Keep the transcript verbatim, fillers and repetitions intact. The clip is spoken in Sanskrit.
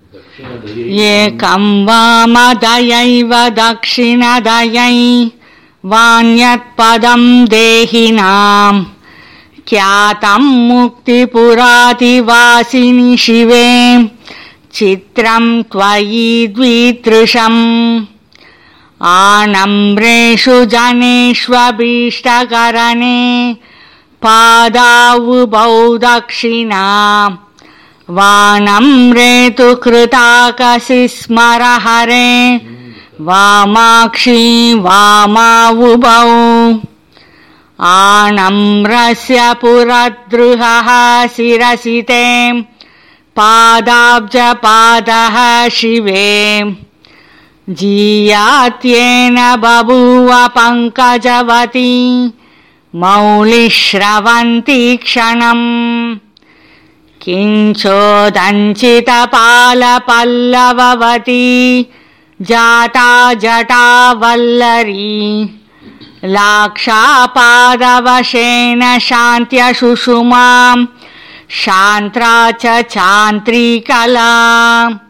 एकं वामदयैव दक्षिणदयै वान्यत्पदं देहिनां ख्यातं मुक्तिपुरातिवासिनि शिवे चित्रं त्वयि द्वितृषम् आनम्रेषु जनेष्वभीष्टकरणे पादावुभौ दक्षिणा वानम्रे तु कृताकसि स्मरहरे वामाक्षी वामावुभौ आनम्रस्य पुरद्रुहः शिरसि ते पादाब्जपादः शिवे जीयात्येन बभूव पङ्कजवती मौलिश्रवन्ती क्षणम् किञ्चोदञ्चितपालपल्लववती जाता जटावल्लरी लाक्षापादवशेन शान्त्यशुषुमां शान्त्रा च चान्त्रिकला।